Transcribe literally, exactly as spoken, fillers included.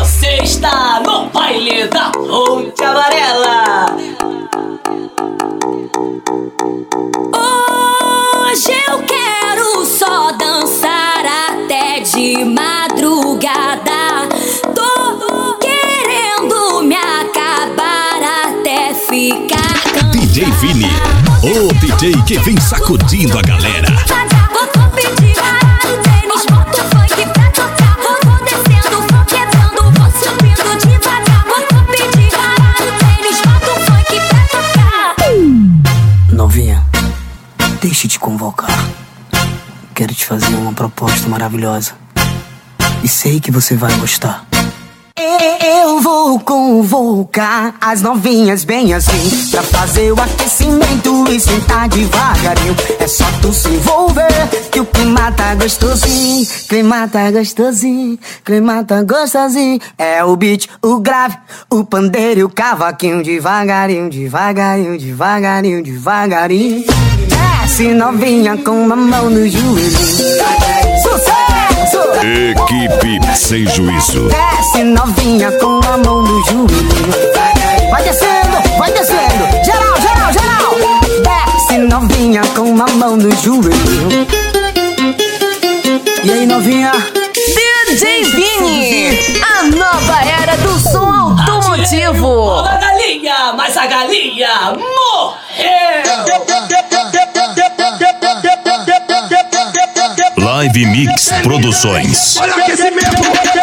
Você está no baile da Ponte Amarela. Hoje eu quero só dançar até de madrugada. Tô querendo me acabar até ficar cansada. D J Vini, o D J que vem sacudindo a galera. Vou pedir para o tênis, boto funk pra tocar. Vou descendo, vou quebrando, vou subindo devagar. Vou pedir para o tênis, boto funk pra tocar. Novinha, deixa eu te convocar. Quero te fazer uma proposta maravilhosa e sei que você vai gostar. Eu vou convocar as novinhas bem assim, pra fazer o aquecimento e sentar devagarinho. É só tu se envolver que o clima tá gostosinho. Clima tá gostosinho, clima tá gostosinho. É o beat, o grave, o pandeiro e o cavaquinho. Devagarinho, devagarinho, devagarinho, devagarinho. Desce novinha com uma mão no joelho. Sucesso! Equipe sem juízo. Desce novinha com a mão no joelho. Vai descendo, vai descendo. Geral, geral, geral. Desce novinha com uma mão no joelho. E aí, novinha? D J Vini, a nova era do som automotivo. Olha a galinha, mas a galinha morreu. Live Mix Produções. Olha o aquecimento.